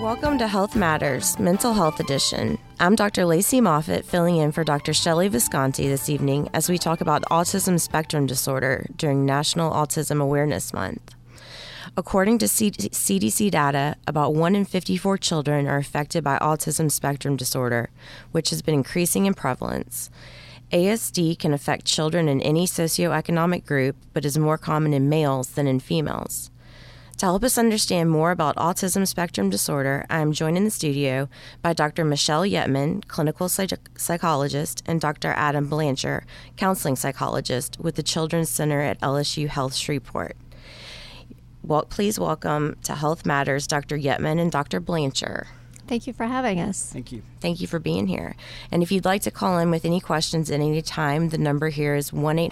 Welcome to Health Matters, Mental Health Edition. I'm Dr. Lacey Moffitt, filling in for Dr. Shelley Visconti this evening as we talk about autism spectrum disorder during National Autism Awareness Month. According to CDC data, about 1 in 54 children are affected by autism spectrum disorder, which has been increasing in prevalence. ASD can affect children in any socioeconomic group, but is more common in males than in females. To help us understand more about autism spectrum disorder, I am joined in the studio by Dr. Michelle Yetman, clinical psychologist, and Dr. Adam Blanchard, counseling psychologist with the Children's Center at LSU Health Shreveport. Well, please welcome to Health Matters Dr. Yetman and Dr. Blanchard. Thank you for having us. Thank you. Thank you for being here. And if you'd like to call in with any questions at any time, the number here is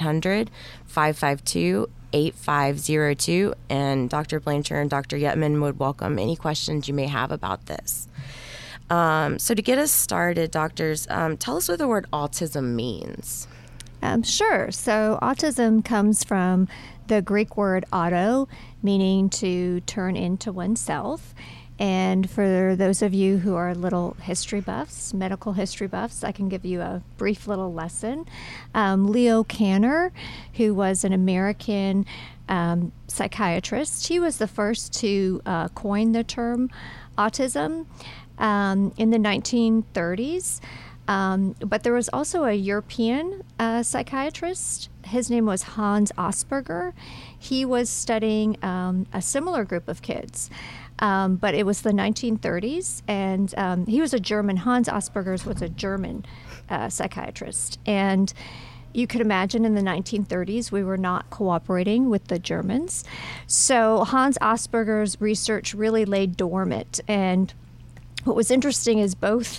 1-800-552-8502, and Dr. Blanchard and Dr. Yetman would welcome any questions you may have about this. So to get us started, doctors, tell us what the word autism means. Sure. So autism comes from the Greek word auto, meaning to turn into oneself. And for those of you who are little history buffs, medical history buffs, I can give you a brief little lesson. Leo Kanner, who was an American psychiatrist, he was the first to coin the term autism in the 1930s. But there was also a European psychiatrist. His name was Hans Asperger. He was studying a similar group of kids. But it was the 1930s, and he was a German. Hans Asperger was a German psychiatrist. And you could imagine in the 1930s, we were not cooperating with the Germans. So Hans Asperger's research really lay dormant. And what was interesting is both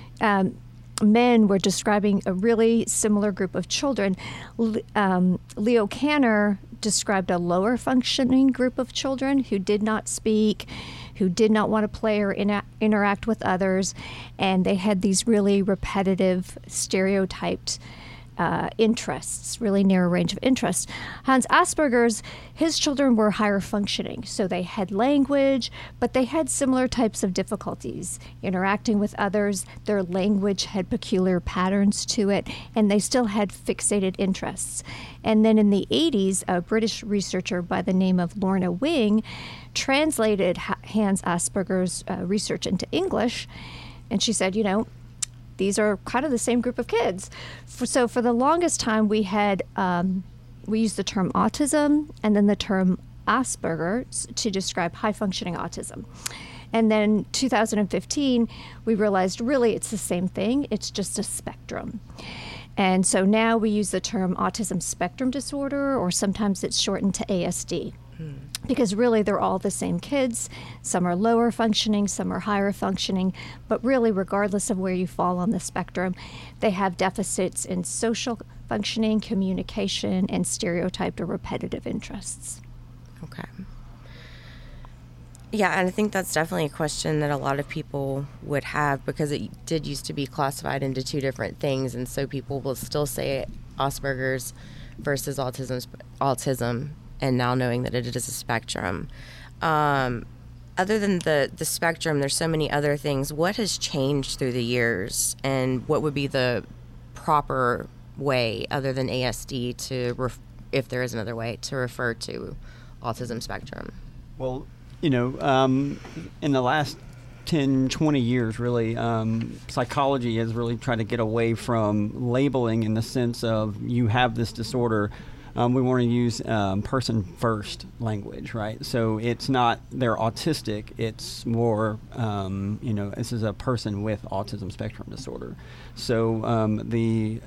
men were describing a really similar group of children. Leo Kanner described a lower functioning group of children who did not speak, who did not want to play or interact with others, and they had these really repetitive, stereotyped interests, really narrow range of interests. Hans Asperger's, his children were higher functioning, so they had language, but they had similar types of difficulties interacting with others. Their language had peculiar patterns to it, and they still had fixated interests. And then in the 80s, a British researcher by the name of Lorna Wing translated Hans Asperger's research into English, and she said, these are kind of the same group of kids. So for the longest time, we used the term autism and then the term Asperger to describe high-functioning autism. And then 2015, we realized really it's the same thing. It's just a spectrum. And so now we use the term autism spectrum disorder, or sometimes it's shortened to ASD. Because really they're all the same kids. Some are lower functioning, some are higher functioning, but really regardless of where you fall on the spectrum, they have deficits in social functioning, communication, and stereotyped or repetitive interests. Okay. Yeah, and I think that's definitely a question that a lot of people would have, because it did used to be classified into two different things, and so people will still say Asperger's versus autism, and now knowing that it is a spectrum. Other than the spectrum, there's so many other things. What has changed through the years, and what would be the proper way, other than ASD, if there is another way, to refer to autism spectrum? Well, in the last 10, 20 years, really, psychology has really tried to get away from labeling in the sense of you have this disorder. We want to use person-first language, right? So it's not they're autistic. It's more, this is a person with autism spectrum disorder. So the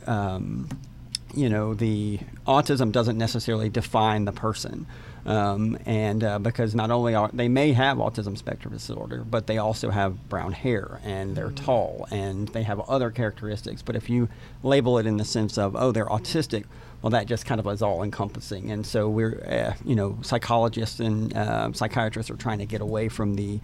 autism doesn't necessarily define the person. Because not only they may have autism spectrum disorder, but they also have brown hair, and they're tall, and they have other characteristics. But if you label it in the sense of, they're autistic, well, that just kind of is all encompassing. And so we're, psychologists and psychiatrists are trying to get away from the,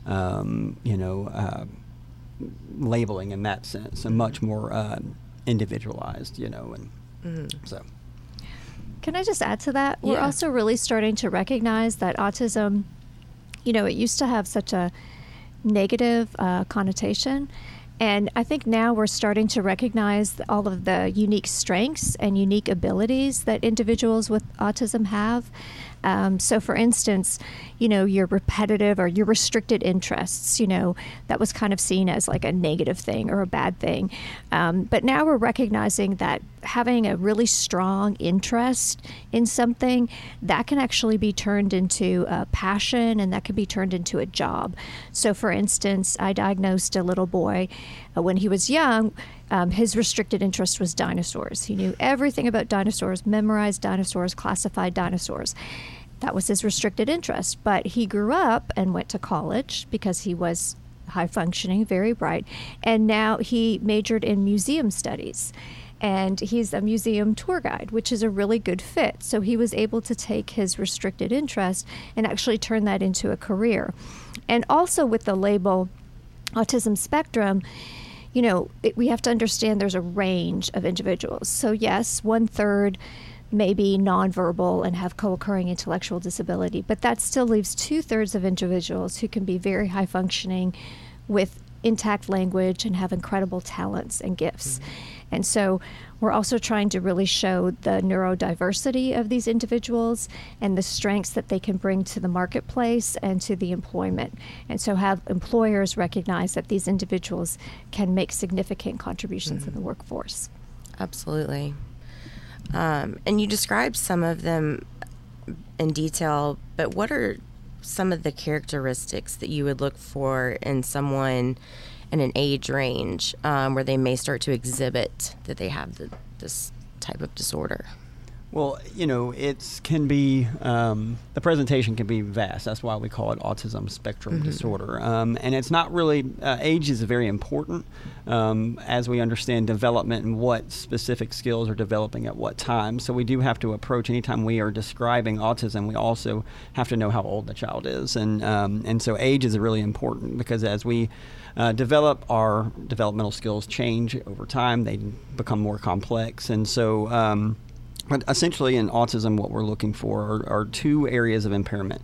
labeling in that sense, and much more individualized, so. Can I just add to that? Yeah. We're also really starting to recognize that autism, it used to have such a negative connotation. And I think now we're starting to recognize all of the unique strengths and unique abilities that individuals with autism have. So for instance, your repetitive or your restricted interests, that was kind of seen as like a negative thing or a bad thing. But now we're recognizing that having a really strong interest in something, that can actually be turned into a passion, and that can be turned into a job. So for instance, I diagnosed a little boy when he was young. His restricted interest was dinosaurs. He knew everything about dinosaurs, memorized dinosaurs, classified dinosaurs. That was his restricted interest. But he grew up and went to college because he was high functioning, very bright. And now he majored in museum studies. And he's a museum tour guide, which is a really good fit. So he was able to take his restricted interest and actually turn that into a career. And also with the label autism spectrum, we have to understand there's a range of individuals. So yes, 1/3 may be nonverbal and have co-occurring intellectual disability, but that still leaves 2/3 of individuals who can be very high functioning with intact language and have incredible talents and gifts. And so we're also trying to really show the neurodiversity of these individuals and the strengths that they can bring to the marketplace and to the employment. And so have employers recognize that these individuals can make significant contributions in the workforce. Absolutely. And you described some of them in detail, but what are some of the characteristics that you would look for in someone in an age range where they may start to exhibit that they have this type of disorder? Well, it can be, the presentation can be vast. That's why we call it autism spectrum disorder. And it's not really, age is very important as we understand development and what specific skills are developing at what time. So we do have to approach, anytime we are describing autism, we also have to know how old the child is. And so age is really important because as we develop, our developmental skills change over time. They become more complex. And so, but essentially in autism, what we're looking for are two areas of impairment.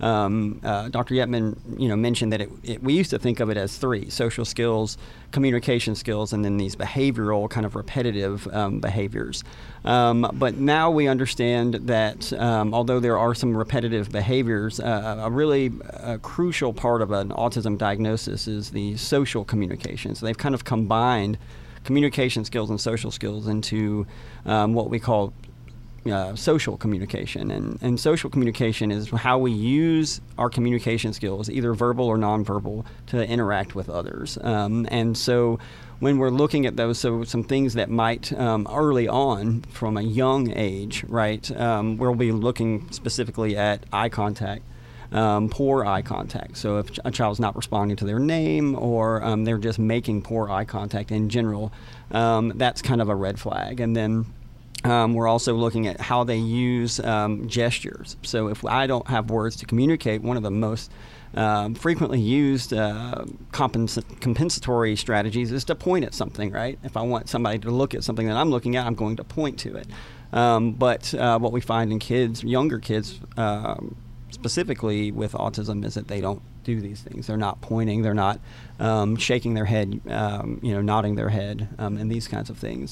Dr. Yetman, mentioned that we used to think of it as three: social skills, communication skills, and then these behavioral kind of repetitive behaviors. But now we understand that although there are some repetitive behaviors, a really crucial part of an autism diagnosis is the social communication. So they've kind of combined communication skills and social skills into what we call social communication. And social communication is how we use our communication skills, either verbal or nonverbal, to interact with others. And so when we're looking at those, so some things that might early on from a young age, right, we'll be looking specifically at eye contact. Poor eye contact. So if a child's not responding to their name or they're just making poor eye contact in general, that's kind of a red flag. And then we're also looking at how they use gestures. So if I don't have words to communicate, one of the most frequently used compensatory strategies is to point at something, right? If I want somebody to look at something that I'm looking at, I'm going to point to it. But what we find in younger kids, specifically with autism, is that they don't do these things. They're not pointing. They're not shaking their head, nodding their head, and these kinds of things.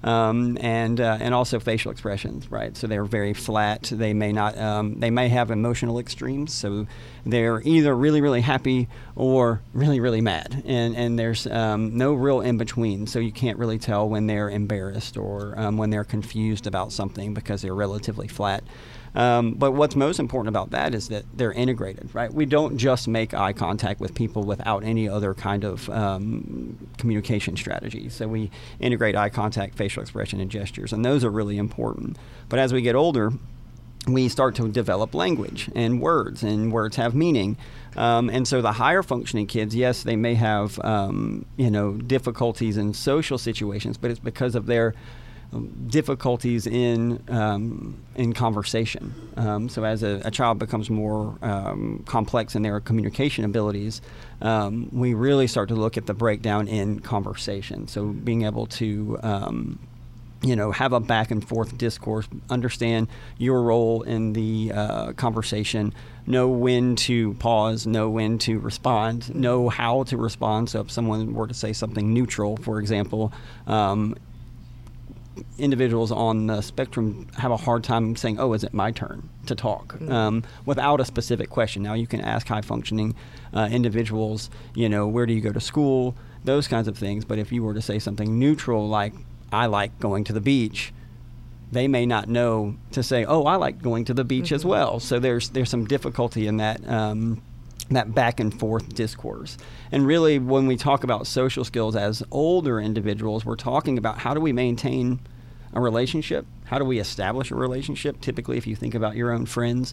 And also facial expressions, right? So they're very flat. They may not. They may have emotional extremes. So they're either really, really happy or really, really mad. And there's no real in between. So you can't really tell when they're embarrassed or when they're confused about something because they're relatively flat. But what's most important about that is that they're integrated, right? We don't just make eye contact with people without any other kind of communication strategy. So we integrate eye contact, facial expression, and gestures, and those are really important. But as we get older, we start to develop language and words have meaning. And so the higher functioning kids, yes, they may have, difficulties in social situations, but it's because of their difficulties in conversation. So as a child becomes more complex in their communication abilities, we really start to look at the breakdown in conversation. So being able to have a back and forth discourse, understand your role in the conversation, know when to pause, know when to respond, know how to respond. So if someone were to say something neutral, for example, individuals on the spectrum have a hard time saying, oh, is it my turn to talk, without a specific question. Now, you can ask high-functioning individuals, where do you go to school, those kinds of things. But if you were to say something neutral, like, I like going to the beach, they may not know to say, oh, I like going to the beach as well. So there's some difficulty in that that back and forth discourse. And really, when we talk about social skills as older individuals, we're talking about how do we maintain a relationship? How do we establish a relationship? Typically, if you think about your own friends,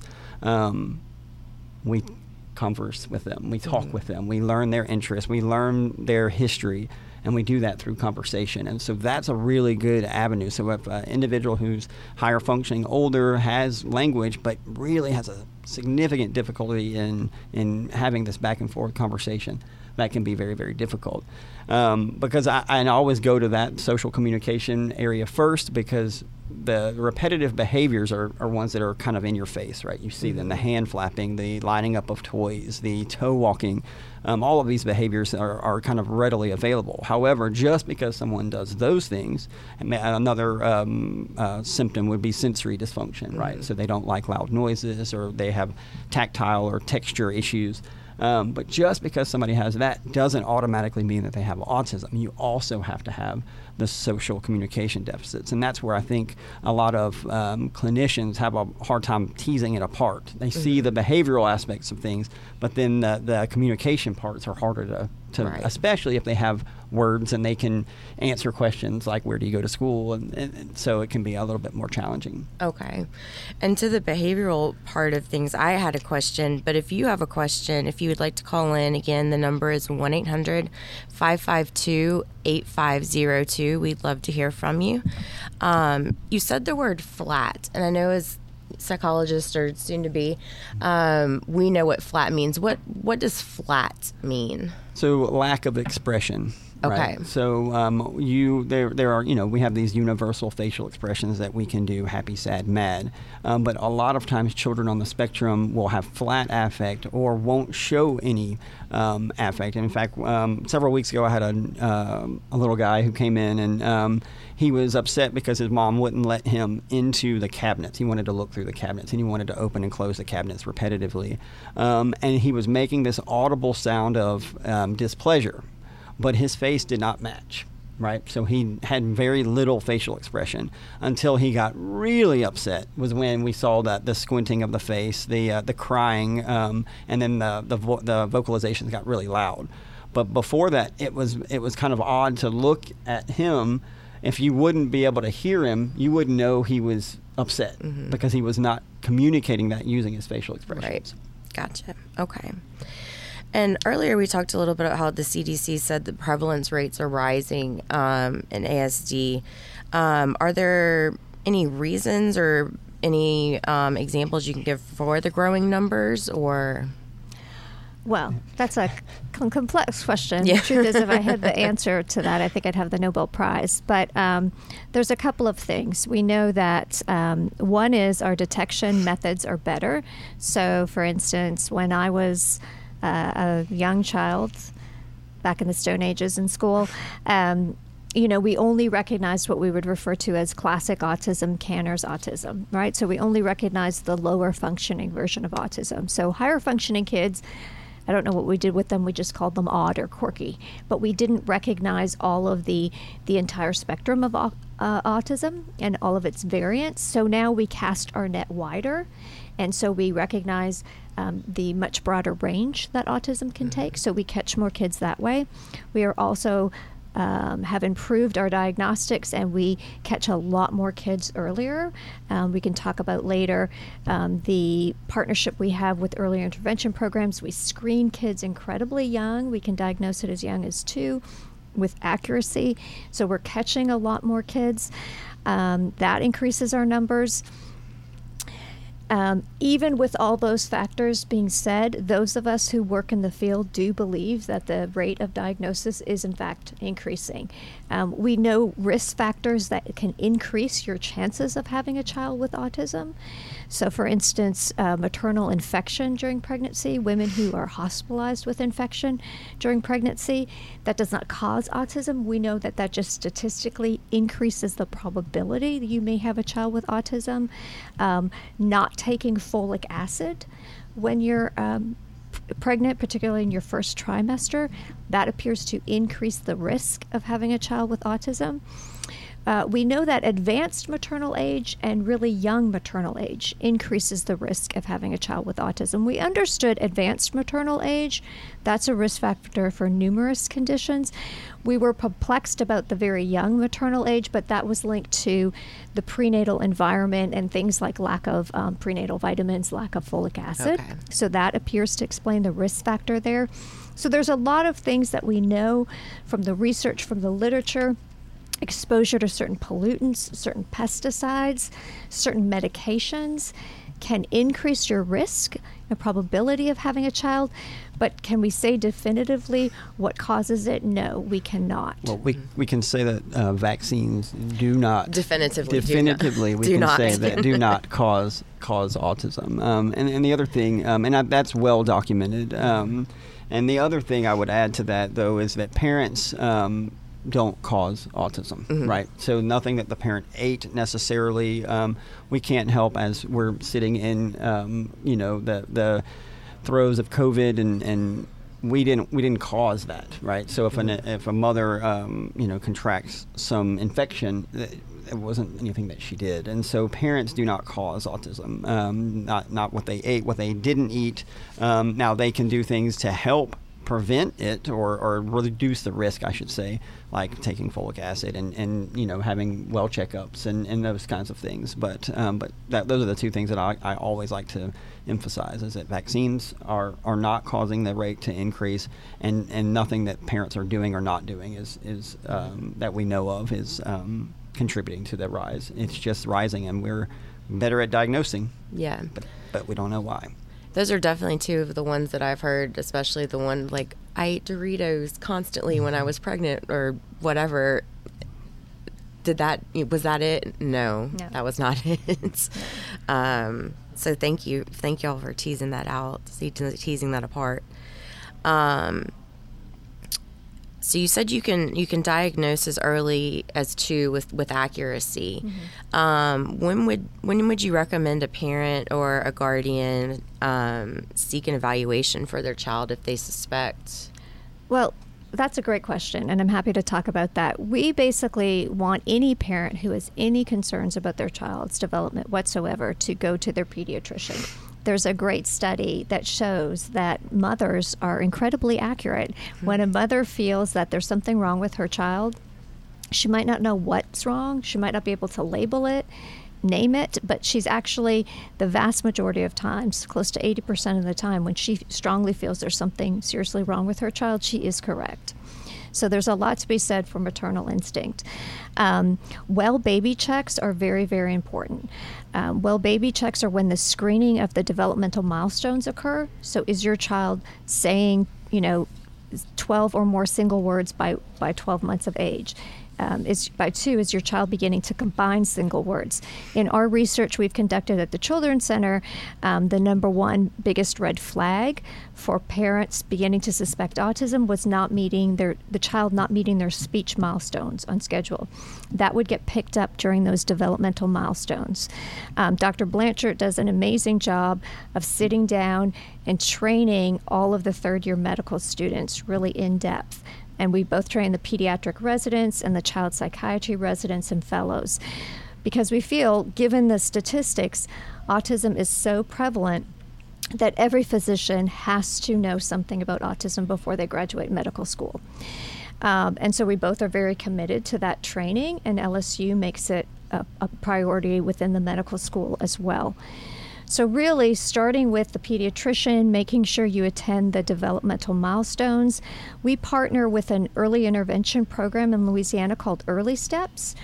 we converse with them, we talk with them, we learn their interests, we learn their history, and we do that through conversation. And so that's a really good avenue. So if an individual who's higher functioning, older, has language, but really has a significant difficulty in having this back and forth conversation, that can be very, very difficult. Because I always go to that social communication area first, because the repetitive behaviors are ones that are kind of in your face, right? You see them, the hand flapping, the lining up of toys, the toe walking. All of these behaviors are kind of readily available. However, just because someone does those things, another symptom would be sensory dysfunction, right? So they don't like loud noises, or they have tactile or texture issues. But just because somebody has that doesn't automatically mean that they have autism. You also have to have the social communication deficits. And that's where I think a lot of clinicians have a hard time teasing it apart. They see the behavioral aspects of things, but then the communication parts are harder to right. Especially if they have words and they can answer questions like, where do you go to school? And so it can be a little bit more challenging. Okay. And to the behavioral part of things, I had a question, but if you have a question, if you would like to call in, again, the number is 1-800-552-8502. We'd love to hear from you. You said the word flat, and I know as psychologists or soon to be, we know what flat means. What does flat mean? So lack of expression. Okay. Right? So there are, we have these universal facial expressions that we can do: happy, sad, mad. But a lot of times children on the spectrum will have flat affect or won't show any affect. And in fact, several weeks ago I had a little guy who came in, and he was upset because his mom wouldn't let him into the cabinets. He wanted to look through the cabinets, and he wanted to open and close the cabinets repetitively. And he was making this audible sound of displeasure, but his face did not match, right? So he had very little facial expression until he got really upset, was when we saw that the squinting of the face, the crying, and then the vocalizations got really loud. But before that, it was kind of odd to look at him. If you wouldn't be able to hear him, you wouldn't know he was upset because he was not communicating that using his facial expressions. Right. Gotcha. Okay. And earlier we talked a little bit about how the CDC said the prevalence rates are rising in ASD. Are there any reasons or any examples you can give for the growing numbers, or? Well, that's a complex question. Yeah. The truth is, if I had the answer to that, I think I'd have the Nobel Prize. But there's a couple of things. We know that one is our detection methods are better. So, for instance, when I was a young child, back in the Stone Ages in school, we only recognized what we would refer to as classic autism, Kanner's autism, right? So we only recognized the lower functioning version of autism. So higher functioning kids, I don't know what we did with them. We just called them odd or quirky, but we didn't recognize all of the entire spectrum of autism and all of its variants. So now we cast our net wider, and so we recognize the much broader range that autism can take. So we catch more kids that way. We are also have improved our diagnostics, and we catch a lot more kids earlier. We can talk about later the partnership we have with earlier intervention programs. We screen kids incredibly young. We can diagnose it as young as 2 with accuracy. So we're catching a lot more kids. That increases our numbers. Even with all those factors being said, those of us who work in the field do believe that the rate of diagnosis is in fact increasing. We know risk factors that can increase your chances of having a child with autism. So for instance, maternal infection during pregnancy, women who are hospitalized with infection during pregnancy, that does not cause autism. We know that that just statistically increases the probability that you may have a child with autism. Not taking folic acid when you're pregnant, particularly in your first trimester, that appears to increase the risk of having a child with autism. We know that advanced maternal age and really young maternal age increases the risk of having a child with autism. We understood advanced maternal age. That's a risk factor for numerous conditions. We were perplexed about the very young maternal age, but that was linked to the prenatal environment and things like lack of prenatal vitamins, lack of folic acid. Okay. So that appears to explain the risk factor there. So there's a lot of things that we know from the research, from the literature. Exposure to certain pollutants, certain pesticides, certain medications can increase your risk and probability of having a child. But can we say definitively what causes it? No, we cannot. Well, we can say that vaccines do not Definitively we do can not. say that do not cause autism. And the other thing, that's well documented. And the other thing I would add to that, though, is that parents don't cause autism, right? So nothing that the parent ate necessarily. We can't help as we're sitting in, the throes of COVID, and we didn't cause that, right? So if a mother, contracts some infection, it wasn't anything that she did, and so parents do not cause autism. Not what they ate, what they didn't eat. Now they can do things to help prevent it or reduce the risk, I should say, like taking folic acid and having well checkups and those kinds of things. But those are the two things that I always like to emphasize, is that vaccines are not causing the rate to increase, and nothing that parents are doing or not doing is that we know of is contributing to the rise. It's just rising, and we're better at diagnosing. Yeah. But we don't know why. Those are definitely two of the ones that I've heard, especially the one like I ate Doritos constantly when I was pregnant or whatever. Was that it? No, that was not it. So thank you all for teasing that out, teasing that apart. So you said you can diagnose as early as 2 with accuracy. When would you recommend a parent or a guardian seek an evaluation for their child if they suspect? Well, that's a great question, and I'm happy to talk about that. We basically want any parent who has any concerns about their child's development whatsoever to go to their pediatrician. There's a great study that shows that mothers are incredibly accurate. When a mother feels that there's something wrong with her child, she might not know what's wrong. She might not be able to label it, name it, but she's actually, the vast majority of times, close to 80% of the time, when she strongly feels there's something seriously wrong with her child, she is correct. So there's a lot to be said for maternal instinct. Well baby checks are very, very important. Well baby checks are when the screening of the developmental milestones occur. So is your child saying, 12 or more single words by 12 months of age? By 2, is your child beginning to combine single words? In our research we've conducted at the Children's Center, the number one biggest red flag for parents beginning to suspect autism was the child not meeting their speech milestones on schedule. That would get picked up during those developmental milestones. Dr. Blanchard does an amazing job of sitting down and training all of the third-year medical students really in depth. And we both train the pediatric residents and the child psychiatry residents and fellows, because we feel, given the statistics, autism is so prevalent that every physician has to know something about autism before they graduate medical school. And so we both are very committed to that training, and LSU makes it a priority within the medical school as well. So really, starting with the pediatrician, making sure you attend the developmental milestones. We partner with an early intervention program in Louisiana called Early Steps,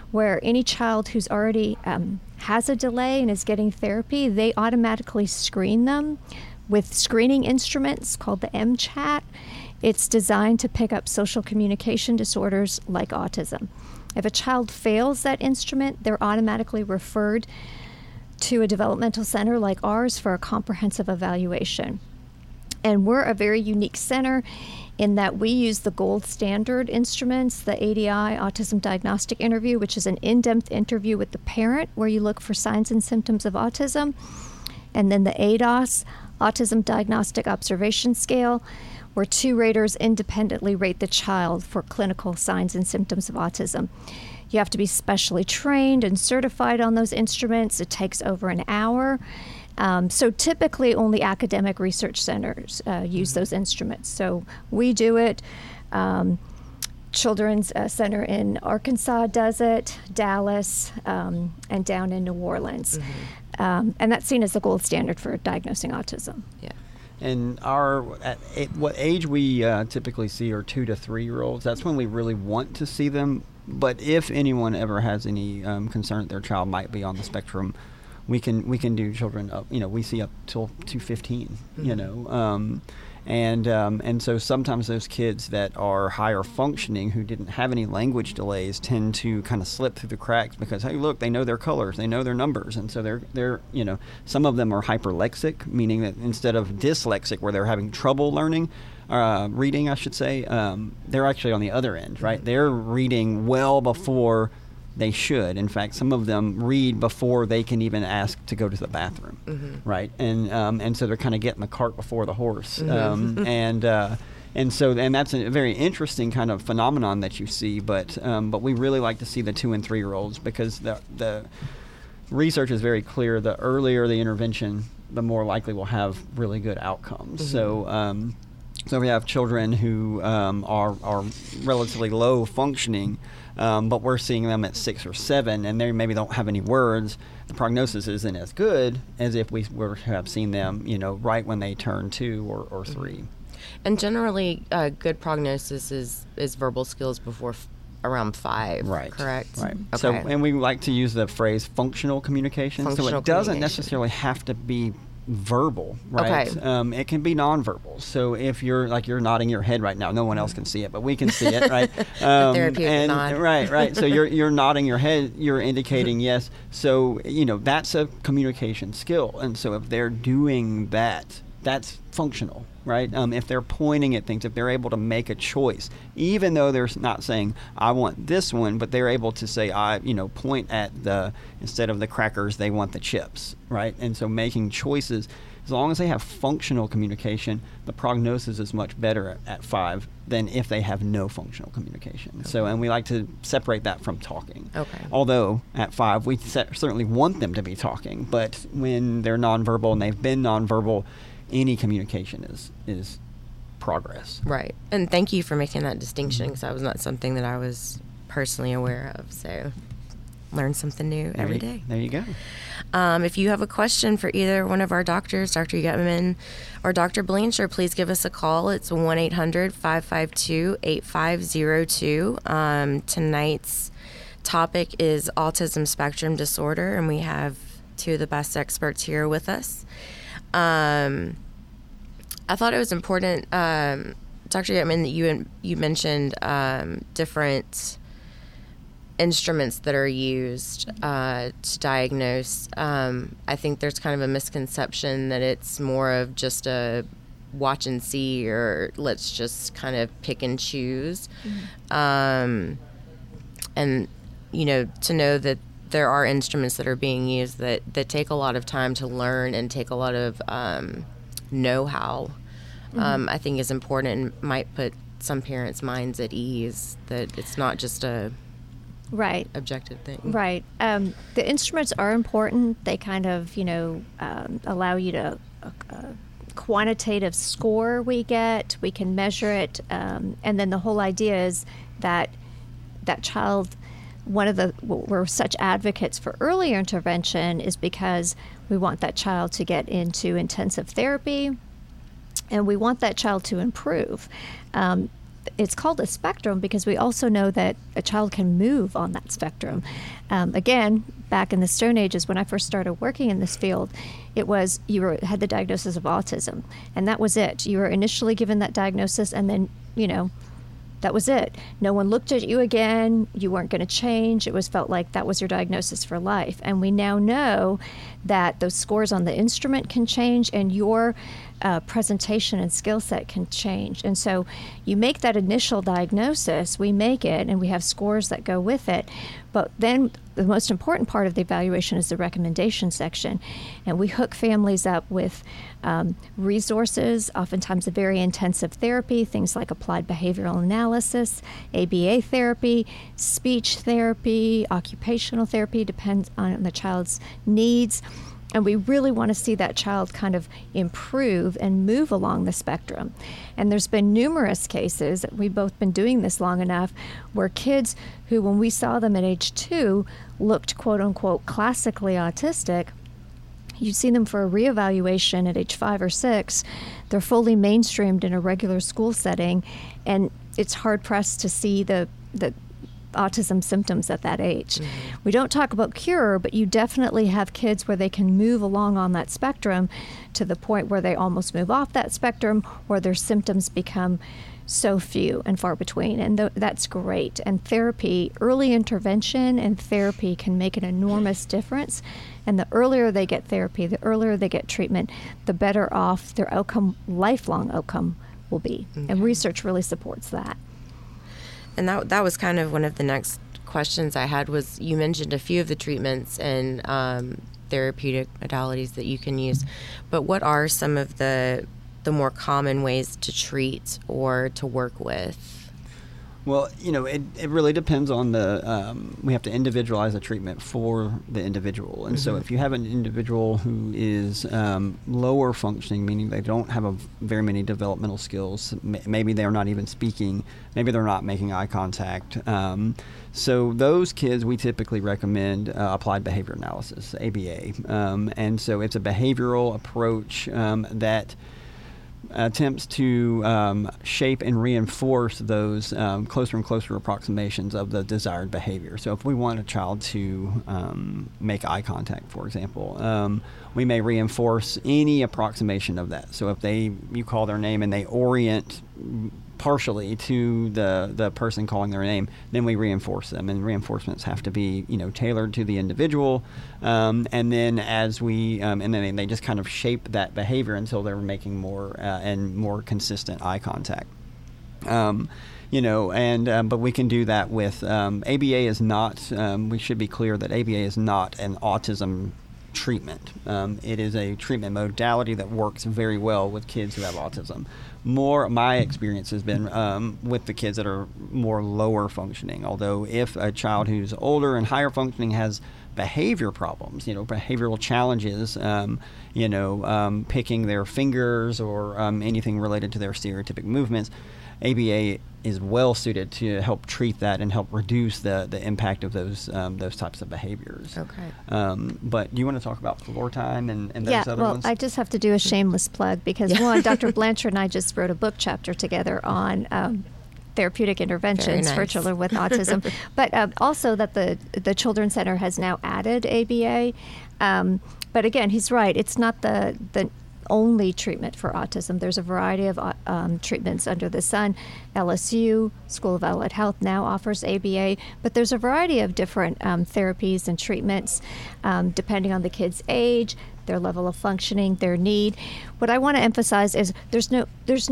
where any child who's already has a delay and is getting therapy, they automatically screen them with screening instruments called the MCHAT. It's designed to pick up social communication disorders like autism. If a child fails that instrument, they're automatically referred to a developmental center like ours for a comprehensive evaluation. And we're a very unique center in that we use the gold standard instruments, the ADI, Autism Diagnostic Interview, which is an in-depth interview with the parent where you look for signs and symptoms of autism, and then the ADOS, Autism Diagnostic Observation Scale, where 2 raters independently rate the child for clinical signs and symptoms of autism. You have to be specially trained and certified on those instruments. It takes over an hour. So typically only academic research centers use those instruments. So we do it. Children's Center in Arkansas does it, Dallas, and down in New Orleans. And that's seen as the gold standard for diagnosing autism. Yeah. And what age we typically see are 2 to 3 year olds. That's when we really want to see them. But if anyone ever has any concern that their child might be on the spectrum, we can do children up. We see up till 215. And so sometimes those kids that are higher functioning who didn't have any language delays tend to kind of slip through the cracks because, hey, look, they know their colors, they know their numbers, and so they're some of them are hyperlexic, meaning that instead of dyslexic where they're having trouble learning. Reading, I should say, they're actually on the other end, right? They're reading well before they should. In fact, some of them read before they can even ask to go to the bathroom, right? And so they're kind of getting the cart before the horse. And that's a very interesting kind of phenomenon that you see. But we really like to see the 2 and 3 year olds because the research is very clear. The earlier the intervention, the more likely we'll have really good outcomes. So we have children who are relatively low functioning, but we're seeing them at 6 or 7, and they maybe don't have any words. The prognosis isn't as good as if we were to have seen them, right when they turn 2 or 3. And generally, good prognosis is verbal skills before around 5, right? Correct. Right. Okay. So, and we like to use the phrase functional communication. So it doesn't necessarily have to be verbal, right? Okay. It can be nonverbal. So if you're nodding your head right now, no one else can see it, but we can see it, right? The therapeutic nod. Right. So you're nodding your head, you're indicating yes. So that's a communication skill, and so if they're doing that, that's functional, right? If they're pointing at things, if they're able to make a choice, even though they're not saying I want this one, but they're able to say point at instead of the crackers, they want the chips, right? And so making choices, as long as they have functional communication, the prognosis is much better at 5 than if they have no functional communication. Okay. So, and we like to separate that from talking. Okay. Although at 5, we certainly want them to be talking, but when they're nonverbal and they've been nonverbal, any communication is progress. Right. And thank you for making that distinction because that was not something that I was personally aware of. So learn something new every day. There you go. If you have a question for either one of our doctors, Dr. Gutman or Dr. Blanchard, please give us a call. It's 1-800-552-8502. Tonight's topic is autism spectrum disorder, and we have 2 of the best experts here with us. I thought it was important, Dr. Gutman, that you mentioned different instruments that are used to diagnose. I think there's kind of a misconception that it's more of just a watch and see, or let's just kind of pick and choose. And to know that there are instruments that are being used that take a lot of time to learn and take a lot of know-how, I think is important and might put some parents' minds at ease that it's not just a objective thing. Right. The instruments are important. They kind of, allow you to quantitative score we get. We can measure it. And then the whole idea is that child, we're such advocates for early intervention is because we want that child to get into intensive therapy and we want that child to improve. it's called a spectrum because we also know that a child can move on that spectrum. Again, back in the Stone Ages, when I first started working in this field, it was had the diagnosis of autism, and that was it. You were initially given that diagnosis, and then, that was it. No one looked at you again. You weren't going to change. It was felt like that was your diagnosis for life. And we now know that those scores on the instrument can change, and your presentation and skill set can change. And so you make that initial diagnosis, we make it, and we have scores that go with it. But then the most important part of the evaluation is the recommendation section. And we hook families up with resources, oftentimes a very intensive therapy, things like applied behavioral analysis, ABA therapy, speech therapy, occupational therapy, depends on the child's needs. And we really want to see that child kind of improve and move along the spectrum. And there's been numerous cases, we've both been doing this long enough, where kids who, when we saw them at age 2, looked quote unquote classically autistic, you see them for a reevaluation at age 5 or 6, they're fully mainstreamed in a regular school setting, and it's hard pressed to see the autism symptoms at that age. Mm-hmm. We don't talk about cure, but you definitely have kids where they can move along on that spectrum to the point where they almost move off that spectrum, or their symptoms become so few and far between, and that's great. And therapy, early intervention and therapy can make an enormous difference. And the earlier they get therapy, the earlier they get treatment, the better off their outcome, lifelong outcome, will be. Okay. And research really supports that. And that was kind of one of the next questions I had was, you mentioned a few of the treatments and therapeutic modalities that you can use, but what are some of the more common ways to treat or to work with? Well, it really depends on we have to individualize a treatment for the individual. And so if you have an individual who is lower functioning, meaning they don't have very many developmental skills, maybe they're not even speaking, maybe they're not making eye contact. So those kids, we typically recommend applied behavior analysis, ABA. And so it's a behavioral approach that attempts to shape and reinforce those closer and closer approximations of the desired behavior. So if we want a child to make eye contact, for example, we may reinforce any approximation of that. So if you call their name and they orient partially to the person calling their name, then we reinforce them, and reinforcements have to be tailored to the individual, and then as we and then they just kind of shape that behavior until they're making more and more consistent eye contact. But we can do that with ABA is not. We should be clear that ABA is not an autism treatment. It is a treatment modality that works very well with kids who have autism. My experience has been with the kids that are more lower functioning, although if a child who's older and higher functioning has behavior problems, behavioral challenges, picking their fingers or anything related to their stereotypic movements, ABA is well suited to help treat that and help reduce the impact of those types of behaviors. Okay. But do you want to talk about floor time and those other ones? I just have to do a shameless plug because one, Dr. Blanchard and I just wrote a book chapter together on therapeutic interventions for children with autism, but also that the Children's Center has now added ABA. But again, he's right. It's not the only treatment for autism. There's a variety of treatments under the sun. LSU, School of Allied Health, now offers ABA, but there's a variety of different therapies and treatments depending on the kid's age, their level of functioning, their need. What I want to emphasize is there's no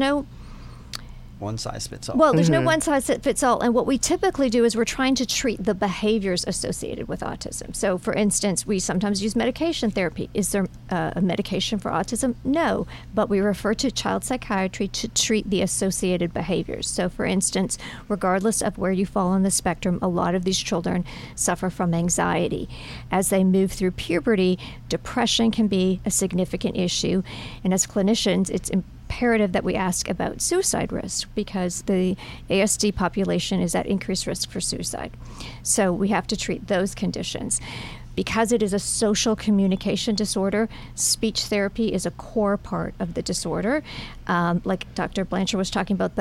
one size fits all. Well, there's no one size that fits all. And what we typically do is we're trying to treat the behaviors associated with autism. So, for instance, we sometimes use medication therapy. Is there a medication for autism? No. But we refer to child psychiatry to treat the associated behaviors. So, for instance, regardless of where you fall on the spectrum, a lot of these children suffer from anxiety. As they move through puberty, depression can be a significant issue. And as clinicians, it's imperative that we ask about suicide risk because the ASD population is at increased risk for suicide. So we have to treat those conditions. Because it is a social communication disorder, speech therapy is a core part of the disorder. Like Dr. Blanchard was talking about,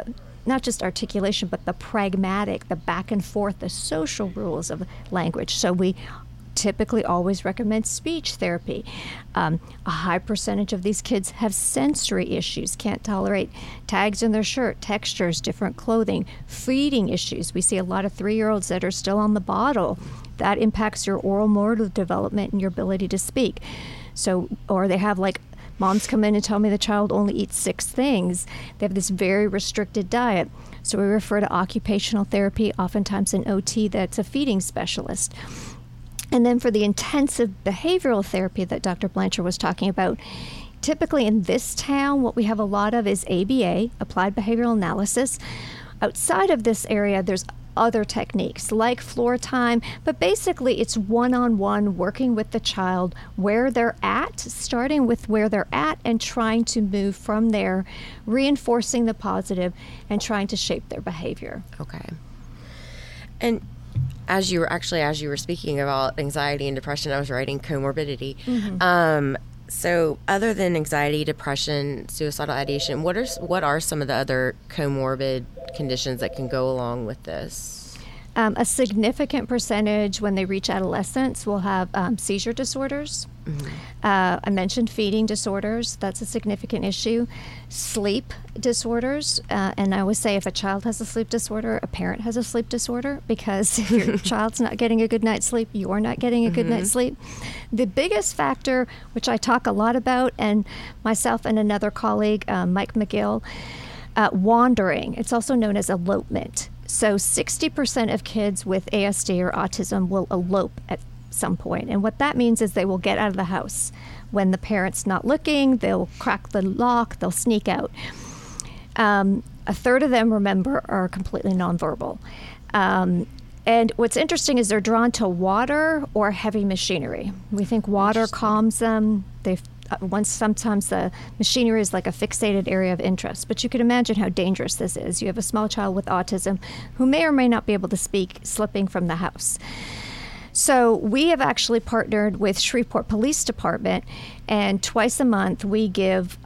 not just articulation, but the pragmatic, the back and forth, the social rules of language. So we typically always recommend speech therapy. A high percentage of these kids have sensory issues, can't tolerate tags in their shirt, textures, different clothing, feeding issues. We see a lot of 3-year-olds that are still on the bottle. That impacts your oral motor development and your ability to speak. So, or they have like, moms come in and tell me the child only eats 6 things. They have this very restricted diet. So we refer to occupational therapy, oftentimes an OT that's a feeding specialist. And then for the intensive behavioral therapy that Dr. Blanchard was talking about, typically in this town, what we have a lot of is ABA, Applied Behavioral Analysis. Outside of this area, there's other techniques like floor time, but basically it's one-on-one working with the child where they're at, starting with where they're at and trying to move from there, reinforcing the positive and trying to shape their behavior. Okay. And as you were speaking about anxiety and depression, I was writing comorbidity. Mm-hmm. So other than anxiety, depression, suicidal ideation, what are some of the other comorbid conditions that can go along with this? A significant percentage when they reach adolescence will have seizure disorders. Mm-hmm. I mentioned feeding disorders. That's a significant issue. Sleep disorders. And I always say if a child has a sleep disorder, a parent has a sleep disorder, because if your child's not getting a good night's sleep, you're not getting a good night's sleep. The biggest factor, which I talk a lot about, and myself and another colleague, Mike McGill, wandering. It's also known as elopement. So 60% of kids with ASD or autism will elope at some point. And what that means is they will get out of the house. When the parent's not looking, they'll crack the lock, they'll sneak out. A third of them, remember, are completely nonverbal. And what's interesting is they're drawn to water or heavy machinery. We think water calms them. Sometimes the machinery is like a fixated area of interest, but you can imagine how dangerous this is. You have a small child with autism who may or may not be able to speak, slipping from the house. So we have actually partnered with Shreveport Police Department, and twice a month we give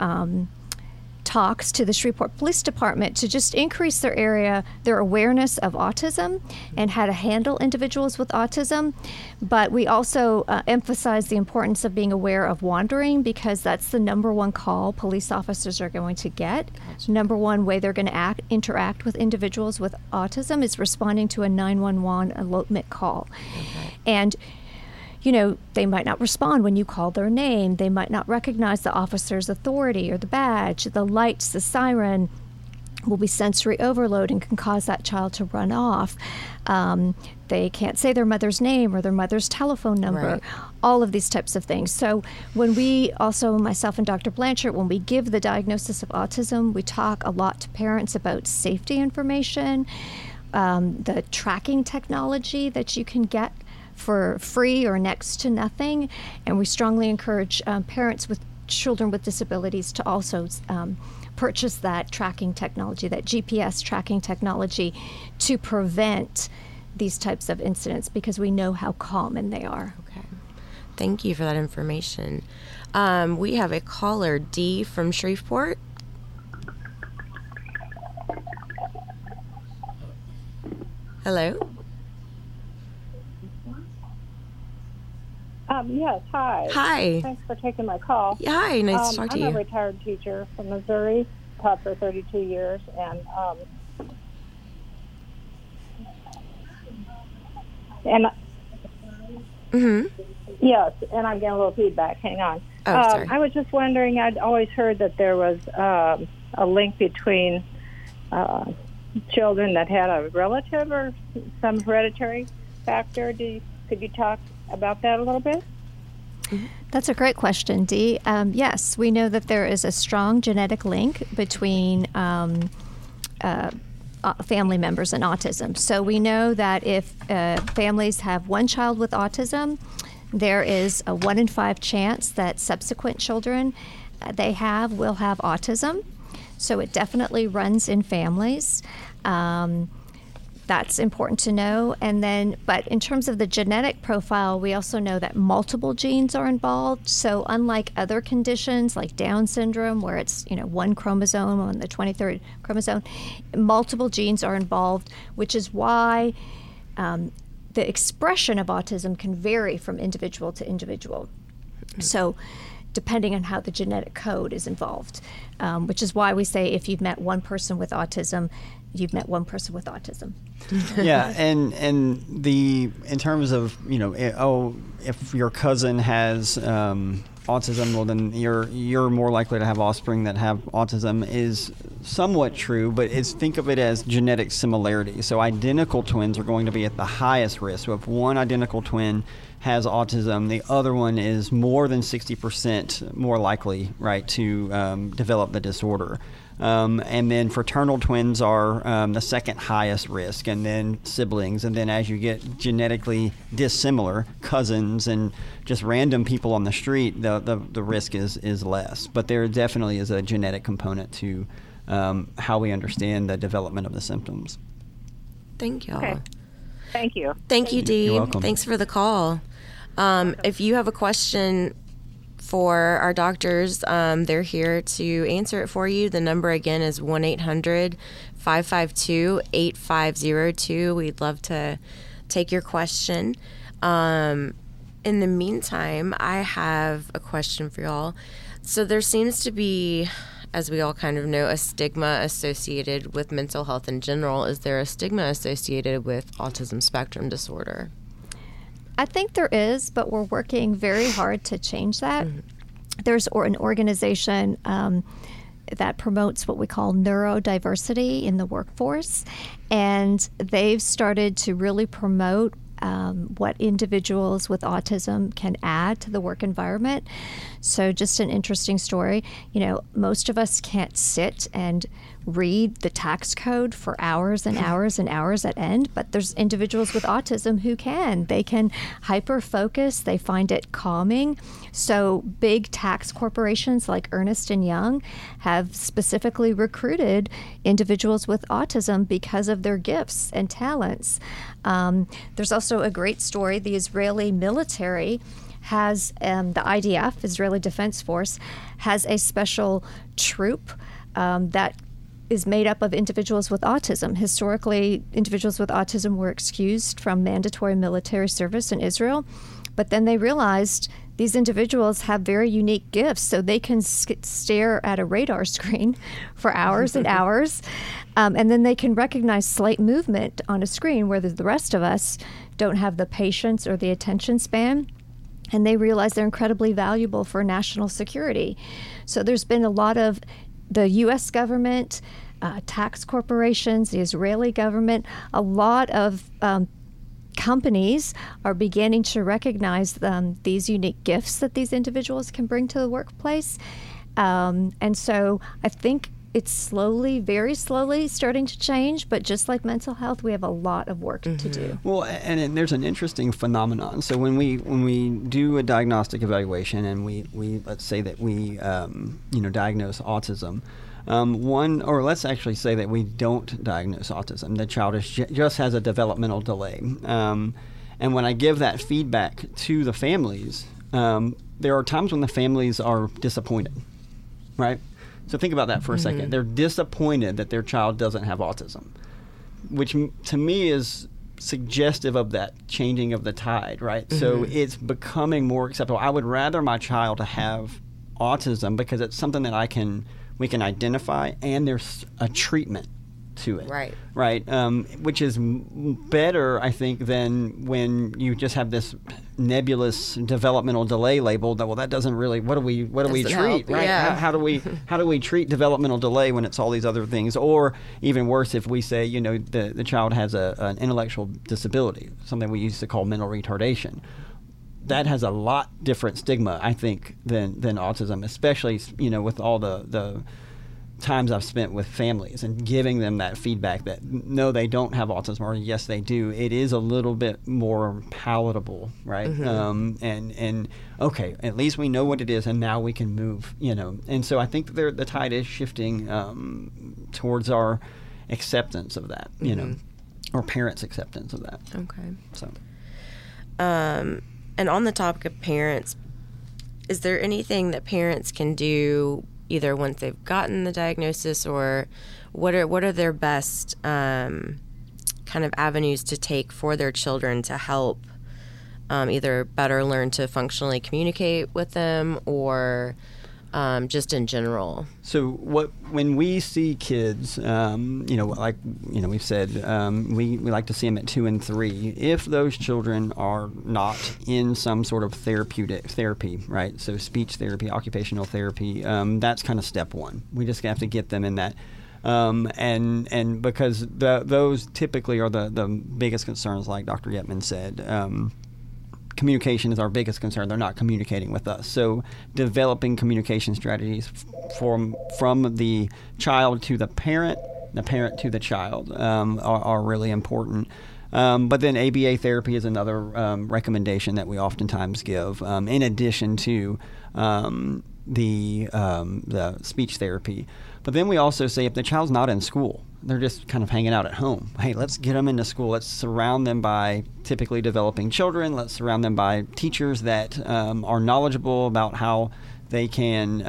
talks to the Shreveport Police Department to just increase their awareness of autism and how to handle individuals with autism. But we also emphasize the importance of being aware of wandering, because that's the number one call police officers are going to get. Gotcha. Number one way they're going to interact with individuals with autism is responding to a 911 elopement call. Okay. And they might not respond when you call their name. They might not recognize the officer's authority or the badge. The lights, the siren will be sensory overload and can cause that child to run off. They can't say their mother's name or their mother's telephone number, right. All of these types of things. So when we also, myself and Dr. Blanchard, when we give the diagnosis of autism, we talk a lot to parents about safety information, the tracking technology that you can get for free or next to nothing, and we strongly encourage parents with children with disabilities to also purchase that tracking technology, that GPS tracking technology, to prevent these types of incidents, because we know how common they are. Okay. Thank you for that information. We have a caller, Dee from Shreveport. Hello? Yes, hi. Hi. Thanks for taking my call. Hi, nice to talk to you. I'm a retired teacher from Missouri, taught for 32 years, and yes, and I'm getting a little feedback. Hang on. Oh, sorry. I was just wondering, I'd always heard that there was a link between children that had a relative or some hereditary factor. Could you talk about that a little bit? That's a great question, Dee. Yes, we know that there is a strong genetic link between family members and autism. So we know that if families have one child with autism, there is a 1 in 5 chance that subsequent children they will have autism. So it definitely runs in families. that's important to know. And then, but in terms of the genetic profile, we also know that multiple genes are involved. So unlike other conditions like Down syndrome, where it's, one chromosome on the 23rd chromosome, multiple genes are involved, which is why the expression of autism can vary from individual to individual. So depending on how the genetic code is involved, which is why we say if you've met one person with autism, you've met one person with autism. Yeah, and in terms of if your cousin has autism, well then you're more likely to have offspring that have autism is somewhat true, but think of it as genetic similarity. So identical twins are going to be at the highest risk. So if one identical twin has autism, the other one is more than 60% more likely, right, to develop the disorder. And then fraternal twins are the second highest risk, and then siblings. And then as you get genetically dissimilar, cousins and just random people on the street, the risk is less. But there definitely is a genetic component to how we understand the development of the symptoms. Thank y'all. Okay. Thank you. Thank you, Dee. You're welcome. Thanks for the call. If you have a question for our doctors, they're here to answer it for you. The number again is 1-800-552-8502. We'd love to take your question. In the meantime, I have a question for y'all. So there seems to be, as we all kind of know, a stigma associated with mental health in general. Is there a stigma associated with autism spectrum disorder? I think there is, but we're working very hard to change that. Mm-hmm. There's an organization that promotes what we call neurodiversity in the workforce, and they've started to really promote what individuals with autism can add to the work environment. So just an interesting story. Most of us can't sit and read the tax code for hours and hours and hours at end, but there's individuals with autism who can. They can hyper-focus. They find it calming. So big tax corporations like Ernst & Young have specifically recruited individuals with autism because of their gifts and talents. There's also a great story. The Israeli military has, the IDF, Israeli Defense Force, has a special troop that is made up of individuals with autism. Historically, individuals with autism were excused from mandatory military service in Israel, but then they realized these individuals have very unique gifts, so they can stare at a radar screen for hours and hours, and then they can recognize slight movement on a screen where the rest of us don't have the patience or the attention span. And they realize they're incredibly valuable for national security. So there's been a lot of the U.S. government, tax corporations, the Israeli government, a lot of companies are beginning to recognize these unique gifts that these individuals can bring to the workplace. And so I think it's very slowly starting to change, but just like mental health, we have a lot of work to do. Well, and there's an interesting phenomenon. So when we do a diagnostic evaluation and we let's say that we diagnose autism, or let's actually say that we don't diagnose autism. The child just has a developmental delay. And when I give that feedback to the families, there are times when the families are disappointed, right? So think about that for a second. They're disappointed that their child doesn't have autism, which to me is suggestive of that changing of the tide, right? Mm-hmm. So it's becoming more acceptable. I would rather my child have autism because it's something that we can identify, and there's a treatment to it. Right. Which is better, I think, than when you just have this nebulous developmental delay label that doesn't really, what do we treat, help. right? Yeah. How do we treat developmental delay when it's all these other things? Or even worse, if we say, the child has an intellectual disability, something we used to call mental retardation. That has a lot different stigma, I think, than autism, especially, with all the times I've spent with families and giving them that feedback that no, they don't have autism, or yes, they do. It is a little bit more palatable, right? Mm-hmm. And okay, at least we know what it is, and now we can move, And so I think the tide is shifting towards our acceptance of that, Mm-hmm. or parents' acceptance of that. Okay. So, and on the topic of parents, is there anything that parents can do either once they've gotten the diagnosis, or what are their best kind of avenues to take for their children to help either better learn to functionally communicate with them, or just in general? So when we see kids, we've said, we like to see them at 2 and 3. If those children are not in some sort of therapy, right? So speech therapy, occupational therapy, that's kind of step one. We just have to get them in that. And because those typically are the biggest concerns, like Dr. Yetman said. Communication is our biggest concern. They're not communicating with us. So developing communication strategies from the child to the parent to the child are really important. But then ABA therapy is another recommendation that we oftentimes give, in addition to the speech therapy. But then we also say if the child's not in school, they're just kind of hanging out at home. Hey, let's get them into school. Let's surround them by typically developing children. Let's surround them by teachers that are knowledgeable about how they can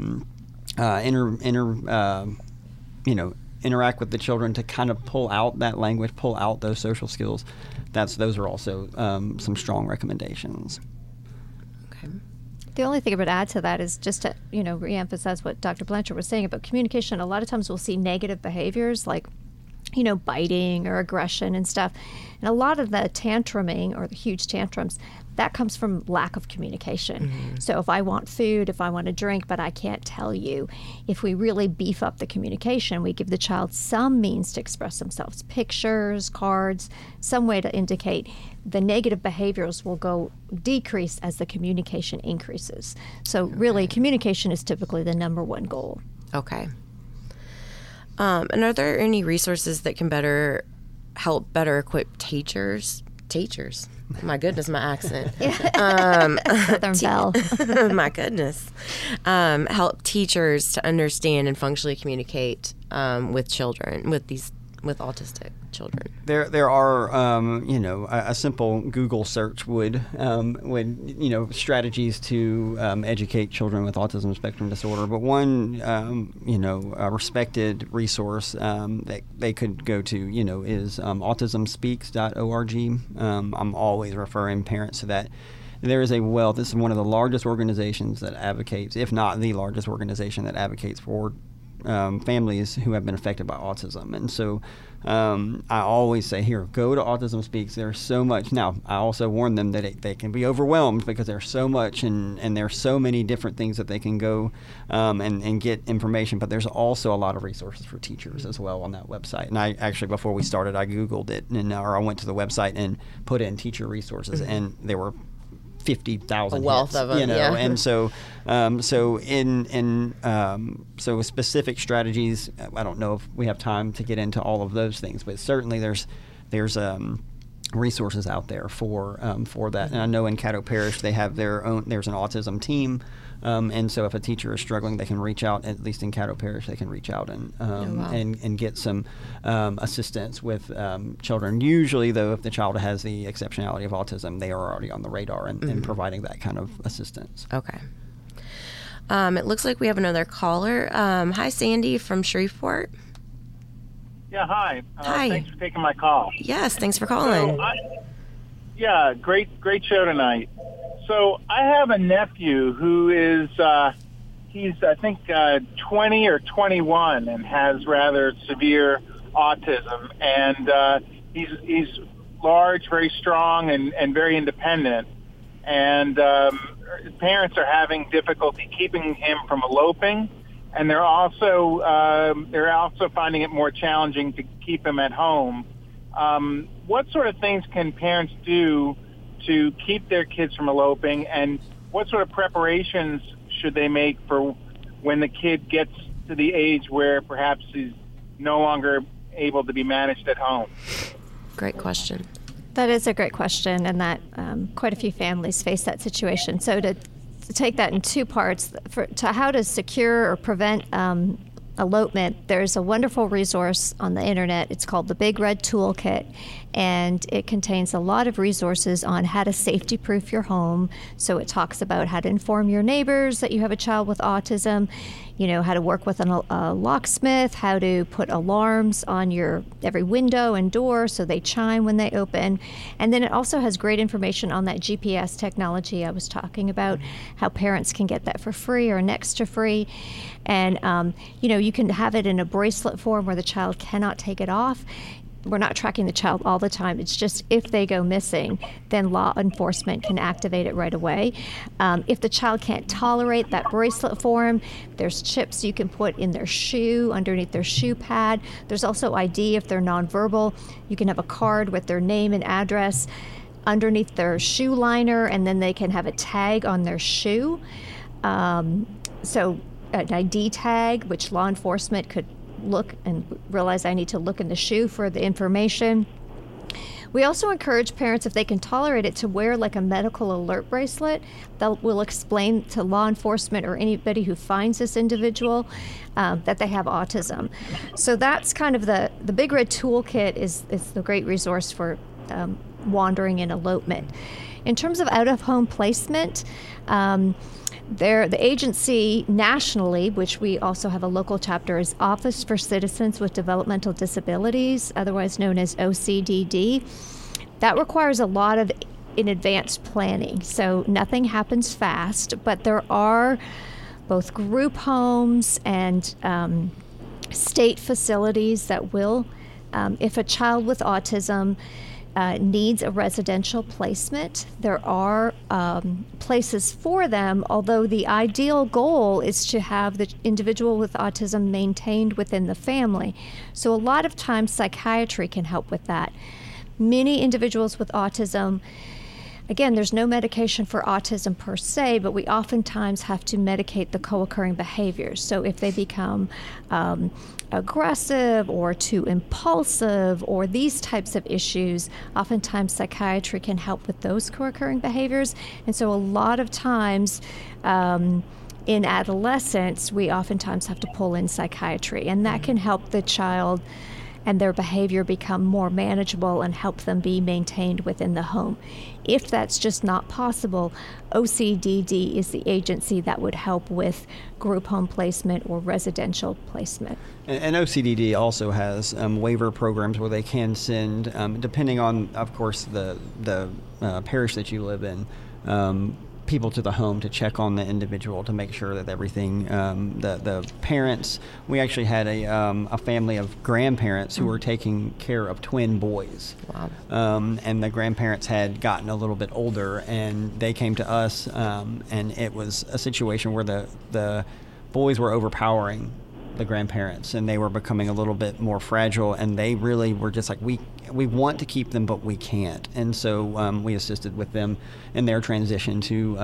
interact with the children to kind of pull out that language, pull out those social skills. Those are also some strong recommendations. Okay. The only thing I would add to that is just to, reemphasize what Dr. Blanchard was saying about communication. A lot of times we'll see negative behaviors like, biting or aggression and stuff. And a lot of the tantruming or the huge tantrums, that comes from lack of communication. Mm-hmm. So if I want food, if I want a drink, but I can't tell you, if we really beef up the communication, we give the child some means to express themselves, pictures, cards, some way to indicate the negative behaviors will decrease as the communication increases. So really, communication is typically the number one goal. Okay. And are there any resources that can help better equip teachers? My goodness, my accent. Southern Belle. My goodness. Help teachers to understand and functionally communicate with children, with autistic children. There are a simple Google search would strategies to educate children with autism spectrum disorder. But one a respected resource that they could go to is autismspeaks.org. I'm always referring parents to that. There is a wealth. This is one of the largest organizations that advocates, if not the largest organization that advocates for families who have been affected by autism. And so I always say, here, go to Autism Speaks. There's so much. Now, I also warn them that they can be overwhelmed because there's so much and there's so many different things that they can go and get information. But there's also a lot of resources for teachers as well on that website. And I actually, before we started, I Googled it, or I went to the website and put in teacher resources, and there were 50,000 wealth hits, of them, yeah. And so so specific strategies. I don't know if we have time to get into all of those things, but certainly there's resources out there for that. And I know in Caddo Parish they have their own. There's an autism team, and so if a teacher is struggling, they can reach out. At least in Caddo Parish, they can reach out and get some assistance with children. Usually, though, if the child has the exceptionality of autism, they are already on the radar and providing that kind of assistance. Okay. It looks like we have another caller. Hi, Sandy from Shreveport. Yeah, hi. Hi. Thanks for taking my call. Yes, thanks for calling. So great show tonight. So I have a nephew who is, he's I think 20 or 21 and has rather severe autism. And he's large, very strong, and very independent. And his parents are having difficulty keeping him from eloping. And they're also finding it more challenging to keep him at home. What sort of things can parents do to keep their kids from eloping, and what sort of preparations should they make for when the kid gets to the age where perhaps he's no longer able to be managed at home? Great question. That is a great question, and that quite a few families face that situation. So to take that in two parts, to how to secure or prevent elopement, there's a wonderful resource on the internet. It's called the Big Red Toolkit, and it contains a lot of resources on how to safety-proof your home. So it talks about how to inform your neighbors that you have a child with autism, how to work with a locksmith, how to put alarms on your every window and door so they chime when they open. And then it also has great information on that GPS technology I was talking about, how parents can get that for free or next to free. And, you can have it in a bracelet form where the child cannot take it off. We're not tracking the child all the time. It's just if they go missing, then law enforcement can activate it right away. If the child can't tolerate that bracelet form, there's chips you can put in their shoe, underneath their shoe pad. There's also ID if they're nonverbal. You can have a card with their name and address underneath their shoe liner, and then they can have a tag on their shoe. So an ID tag, which law enforcement could look and realize I need to look in the shoe for the information. We also encourage parents, if they can tolerate it, to wear like a medical alert bracelet that will explain to law enforcement or anybody who finds this individual that they have autism. So that's kind of the Big Red Toolkit is the great resource for wandering and elopement. In terms of out-of-home placement, the agency nationally, which we also have a local chapter, is Office for Citizens with Developmental Disabilities, otherwise known as OCDD. That requires a lot of in advance planning, so nothing happens fast, but there are both group homes and state facilities that will, if a child with autism needs a residential placement, there are places for them, although the ideal goal is to have the individual with autism maintained within the family. So a lot of times psychiatry can help with that. Many individuals with autism, again, there's no medication for autism per se, but we oftentimes have to medicate the co-occurring behaviors. So if they become aggressive or too impulsive or these types of issues, oftentimes psychiatry can help with those co-occurring behaviors. And so a lot of times in adolescence, we oftentimes have to pull in psychiatry, and that can help the child and their behavior become more manageable and help them be maintained within the home. If that's just not possible, OCDD is the agency that would help with group home placement or residential placement. And OCDD also has waiver programs where they can send, depending on, of course, the parish that you live in, people to the home to check on the individual to make sure that everything, the parents, we actually had a family of grandparents who were taking care of twin boys. Wow. And the grandparents had gotten a little bit older, and they came to us, and it was a situation where the boys were overpowering the grandparents, and they were becoming a little bit more fragile, and they really were just like, we want to keep them, but we can't. And so we assisted with them in their transition to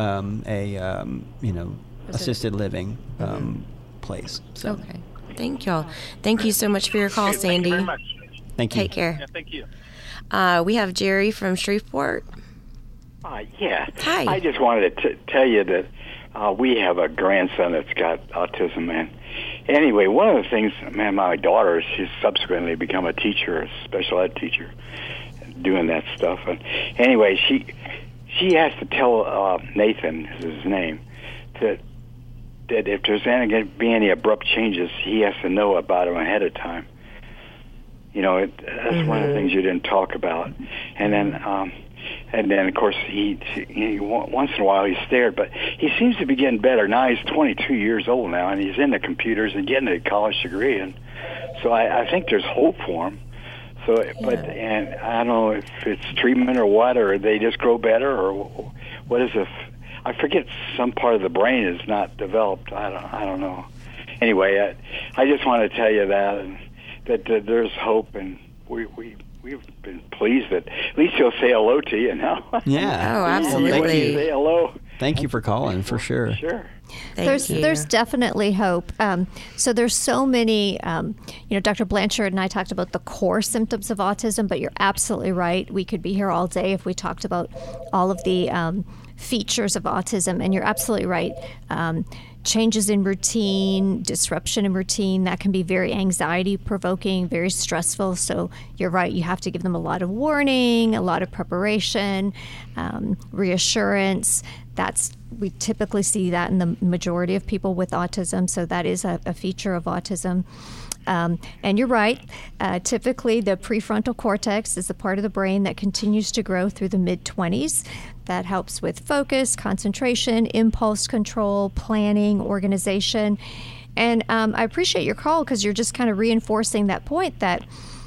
assisted living place. So. Okay. Thank y'all. Thank you so much for your call, Sandy. Thank you very much. Thank you. Take care. Yeah, thank you. We have Jerry from Shreveport. Yeah. Hi. I just wanted to tell you that we have a grandson that's got autism, and anyway, one of the things, my daughter, she's subsequently become a teacher, a special ed teacher, doing that stuff. And anyway, she has to tell Nathan, is his name, that if there's going to be any abrupt changes, he has to know about them ahead of time. That's one of the things you didn't talk about. And then, of course, he once in a while he's scared, but he seems to be getting better. Now he's 22 years old now, and he's into computers and getting a college degree. And so I think there's hope for him. So, and I don't know if it's treatment or what, or they just grow better, or what is it? I forget, some part of the brain is not developed. I don't know. Anyway, I just want to tell you that there's hope, and we've been pleased that at least he'll say hello to you now. Yeah. Oh, absolutely. Say hello. Thank you for calling, for sure. Sure. There's definitely hope. So there's so many, Dr. Blanchard and I talked about the core symptoms of autism, but you're absolutely right. We could be here all day if we talked about all of the features of autism, and you're absolutely right. changes in routine, disruption in routine, that can be very anxiety provoking, very stressful. So you're right, you have to give them a lot of warning, a lot of preparation, reassurance. We typically see that in the majority of people with autism. So that is a feature of autism. And you're right. Typically, the prefrontal cortex is the part of the brain that continues to grow through the mid-20s. That helps with focus, concentration, impulse control, planning, organization. And I appreciate your call because you're just kind of reinforcing that point that,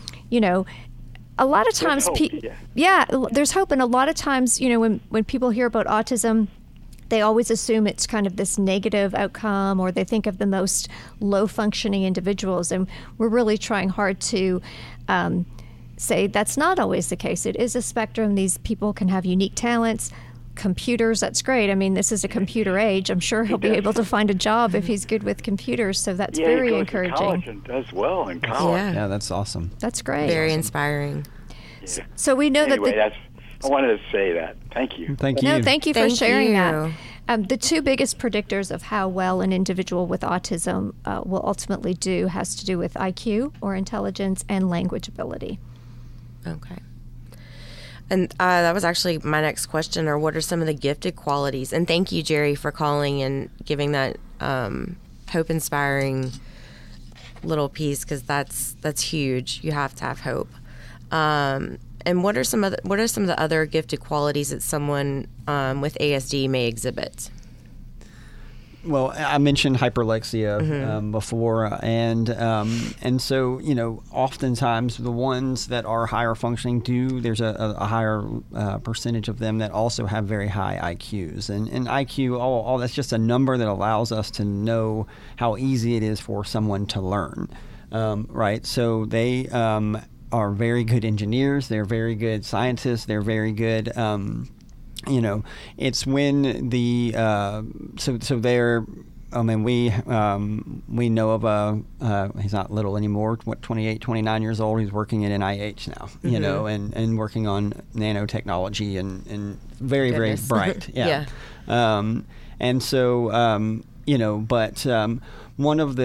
a lot of times, there's hope. And a lot of times, when people hear about autism, they always assume it's kind of this negative outcome, or they think of the most low-functioning individuals. And we're really trying hard to say that's not always the case. It is a spectrum. These people can have unique talents. Computers, that's great. I mean, this is a computer age. I'm sure he'll be able to find a job if he's good with computers. So that's very encouraging. He goes to college and does well in college. Yeah, that's awesome. That's great. Very inspiring. Yeah. So we know that I wanted to say that. Thank you. Thank you. No, thank you for sharing that. The two biggest predictors of how well an individual with autism will ultimately do has to do with IQ, or intelligence, and language ability. Okay. And that was actually my next question, or what are some of the gifted qualities? And thank you, Jerry, for calling and giving that hope-inspiring little piece, because that's huge. You have to have hope. And what are some of the other gifted qualities that someone with ASD may exhibit? Well, I mentioned hyperlexia before, and so oftentimes the ones that are higher functioning there's a higher percentage of them that also have very high IQs, and IQ, all that's just a number that allows us to know how easy it is for someone to learn, right? So they are very good engineers. They're very good scientists. They're very good. It's when the so they're. I mean, we know of he's not little anymore. 28, 29 years old. He's working at NIH now. And working on nanotechnology and very very bright. Yeah. And so but one of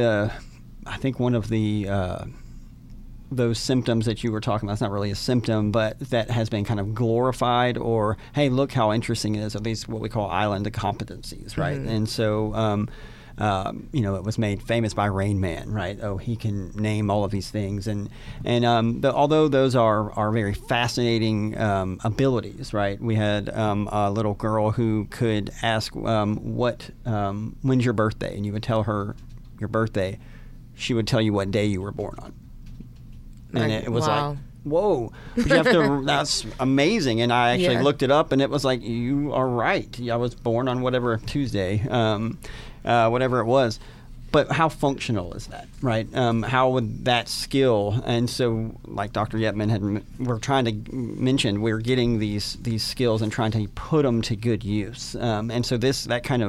the those symptoms that you were talking about, it's not really a symptom, but that has been kind of glorified, or, hey, look how interesting it is, at least what we call island of competencies, right? And so, it was made famous by Rain Man, right? Oh, he can name all of these things. And although those are very fascinating abilities, right? We had a little girl who could ask, when's your birthday? And you would tell her your birthday. She would tell you what day you were born on. And it was like, whoa, but you have to, that's amazing. And I actually looked it up, and it was like, you are right. I was born on whatever Tuesday, whatever it was. But how functional is that, right? How would that skill, and so like Dr. Yetman we're trying to mention, we're getting these skills and trying to put them to good use. And so those are kind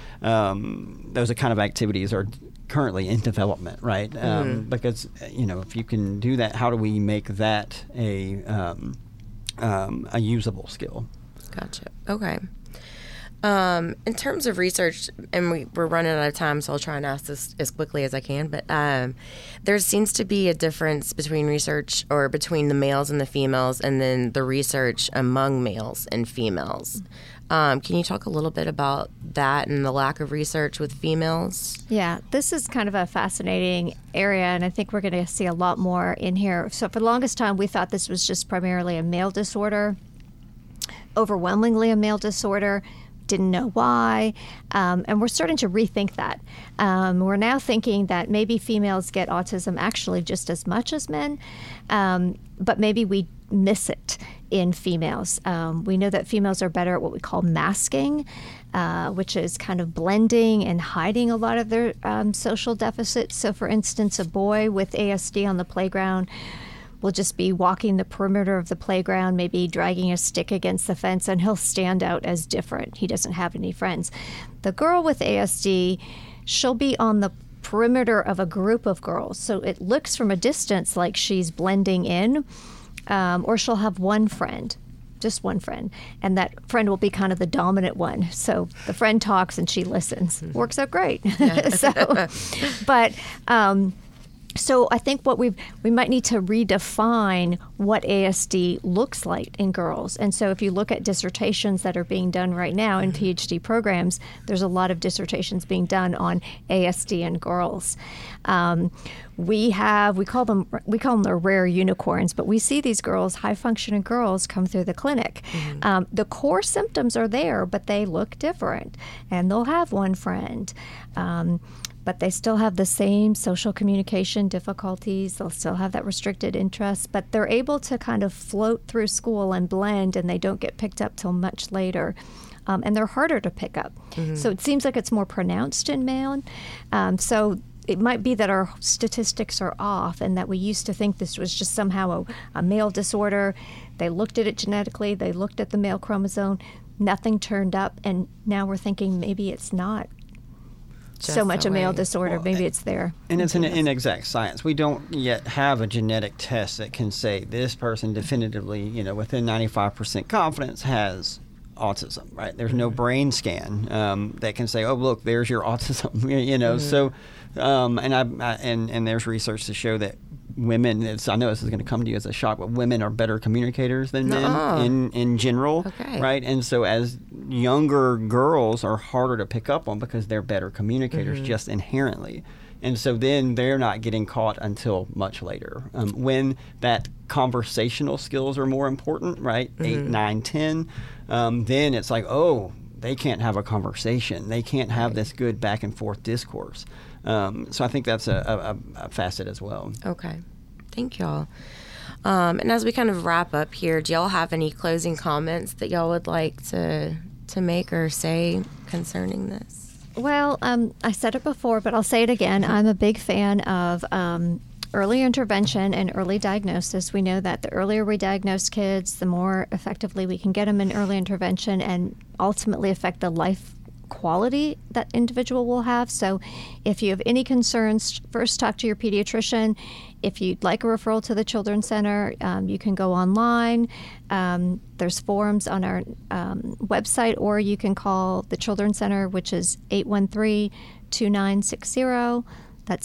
of activities are currently in development, right? Because if you can do that, how do we make that a usable skill? Gotcha. Okay. In terms of research, and we're running out of time, so I'll try and ask this as quickly as I can, but there seems to be a difference between research, or between the males and the females, and then the research among males and females. Can you talk a little bit about that and the lack of research with females? Yeah, this is kind of a fascinating area, and I think we're going to see a lot more in here. So for the longest time, we thought this was just primarily a male disorder, overwhelmingly a male disorder. Didn't know why, and we're starting to rethink that. We're now thinking that maybe females get autism actually just as much as men, but maybe we miss it in females. We know that females are better at what we call masking, which is kind of blending and hiding a lot of their social deficits. So for instance, a boy with ASD on the playground will just be walking the perimeter of the playground, maybe dragging a stick against the fence, and he'll stand out as different. He doesn't have any friends. The girl with ASD, she'll be on the perimeter of a group of girls. So it looks from a distance like she's blending in, or she'll have one friend. just one friend, and that friend will be kind of the dominant one. So the friend talks and she listens. Works out great. So I think what we might need to redefine what ASD looks like in girls. And so if you look at dissertations that are being done right now in PhD programs, there's a lot of dissertations being done on ASD in girls. We call them the rare unicorns, but we see these girls, high functioning girls, come through the clinic. The core symptoms are there, but they look different, and they'll have one friend. But they still have the same social communication difficulties. They'll still have that restricted interest, but they're able to kind of float through school and blend, and they don't get picked up till much later. And they're harder to pick up. So it seems like it's more pronounced in male. So it might be that our statistics are off and that we used to think this was just somehow a male disorder. They looked at it genetically. They looked at the male chromosome. Nothing turned up, and now we're thinking maybe it's not so much a male disorder. Well, maybe it's there. And it's an inexact science. We don't yet have a genetic test that can say this person definitively, within 95% confidence has autism, right? There's no brain scan that can say, oh, look, there's your autism, So, and there's research to show that women, I know this is going to come to you as a shock, but women are better communicators than men in general, right? And so as younger girls are harder to pick up on because they're better communicators just inherently. And so then they're not getting caught until much later. When that conversational skills are more important, right? 8, 9, 10, then it's like, oh, they can't have a conversation. They can't have this good back and forth discourse. So I think that's a facet as well. Okay. Thank y'all. And as we kind of wrap up here, do y'all have any closing comments that y'all would like to make or say concerning this? Well, I said it before, but I'll say it again. I'm a big fan of early intervention and early diagnosis. We know that the earlier we diagnose kids, the more effectively we can get them in early intervention and ultimately affect the life quality that individual will have. So if you have any concerns, first talk to your pediatrician. If you'd like a referral to the Children's Center, you can go online. There's forums on our website, or you can call the Children's Center, which is 813-2960. That's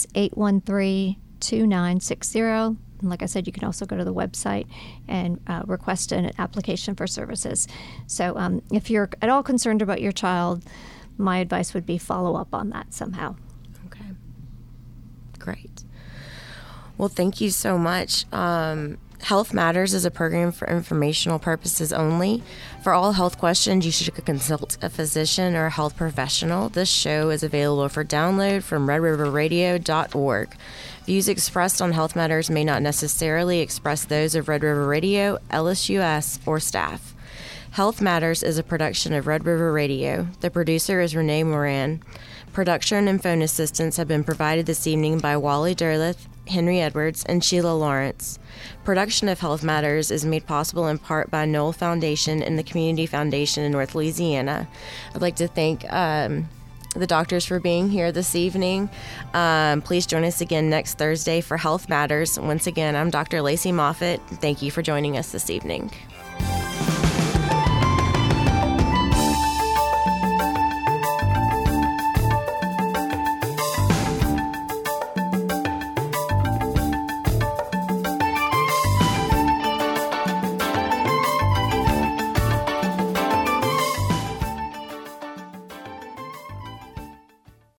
813-2960. And like I said, you can also go to the website and request an application for services. So if you're at all concerned about your child, my advice would be follow up on that somehow. Okay. Great. Well, thank you so much. Health Matters is a program for informational purposes only. For all health questions, you should consult a physician or a health professional. This show is available for download from redriverradio.org. Views expressed on Health Matters may not necessarily express those of Red River Radio, LSUS, or staff. Health Matters is a production of Red River Radio. The producer is Renee Moran. Production and phone assistance have been provided this evening by Wally Derleth, Henry Edwards, and Sheila Lawrence. Production of Health Matters is made possible in part by Knoll Foundation and the Community Foundation in North Louisiana. I'd like to thank the doctors for being here this evening. Please join us again next Thursday for Health Matters. Once again, I'm Dr. Lacey Moffitt. Thank you for joining us this evening.